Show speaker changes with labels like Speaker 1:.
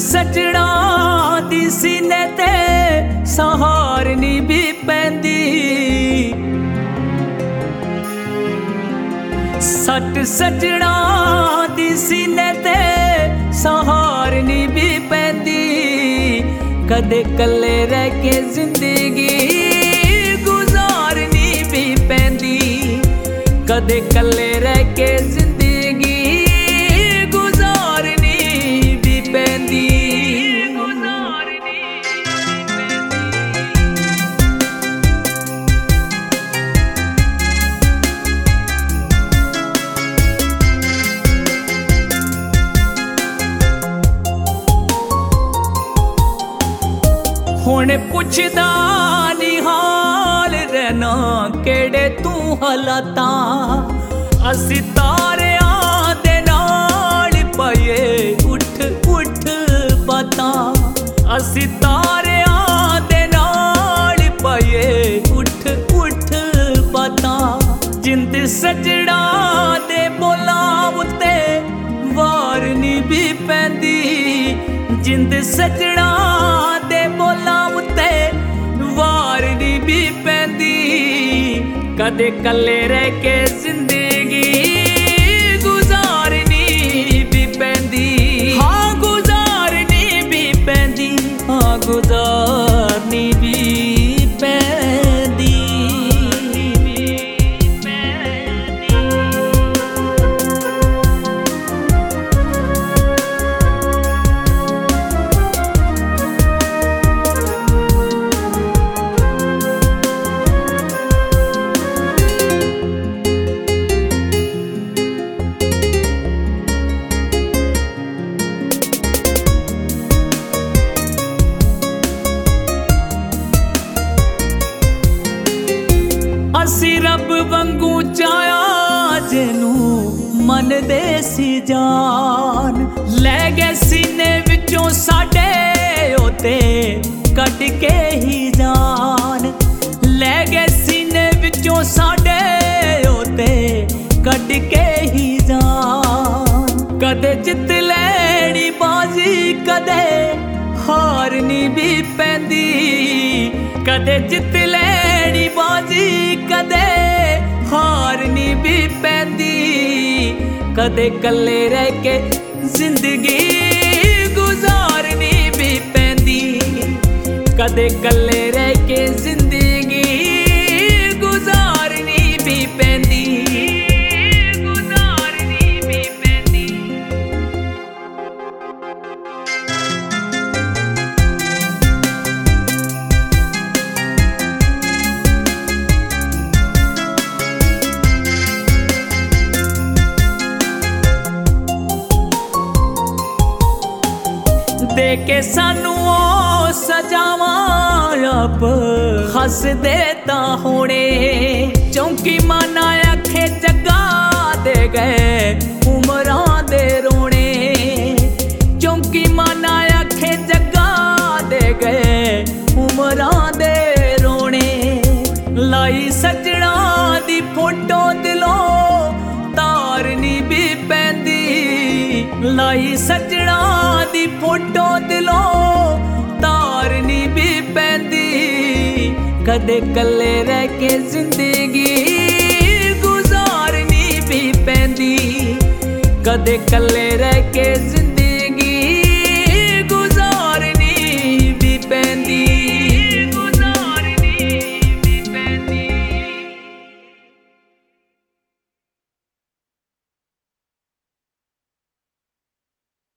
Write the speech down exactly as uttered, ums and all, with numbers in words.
Speaker 1: सजड़ा दी सीने ते सहारनी भी पैंदी। सट सजड़ा दी सीने ते सहारनी भी पैंदी। कदे कल्ले रह के जिंदगी गुजारनी भी पैंदी। कदे कल्ले रह के जिंदगी गुजारनी भी पैंदी। हुण पुछदा नी हाल रहना केड़े तू हालातां। असी तारियां दे नाल पाए उठ उठ बातां। असी तारियां दे नाल पाए उठ उठ बातां। जिंद सजड़ा दे बोलां उत्ते वारनी भी पैंदी। जिंद सजड़ा दे बोलां उत्ते वारनी भी पैंदी। कदे कल्ले रह के जिंदगी गुजारनी भी पैंदी। हाँ गुजारनी भी पैंदी। हाँ गुजारनी भी पैंदी। असी रब वांगू चाया जिनू मन दे सी जान। लै गए सीने विचों साडे ओते कट के ही जान। लै गए सीने विचों साडे ओते कट के ही जान। कदे जित लैनी बाजी कदे हारनी भी पैंदी। कदे जित लैनी बाजी कदे हारनी भी पैंदी। कदे कल्ले रह के जिंदगी गुजारनी भी पैंदी। कदे कल्ले रह के जिंदगी गुजारनी भी पैंदी। दे के सानू ओ सजावां रब हस देता होने। चौंकी माना अखे जगा दे गए उमरां दे रोने। चौंकी माना अखे जगा दे गए उमरां दे रोने। लाई सजड़ा दी फोटो दिलों तारनी भी पैंदी। लाई सजड़ा दी फोटो दिलों तारनी भी पैंदी। कदे कल्ले रह के जिंदगी गुजारनी भी पैंदी। कदे कल्ले रह के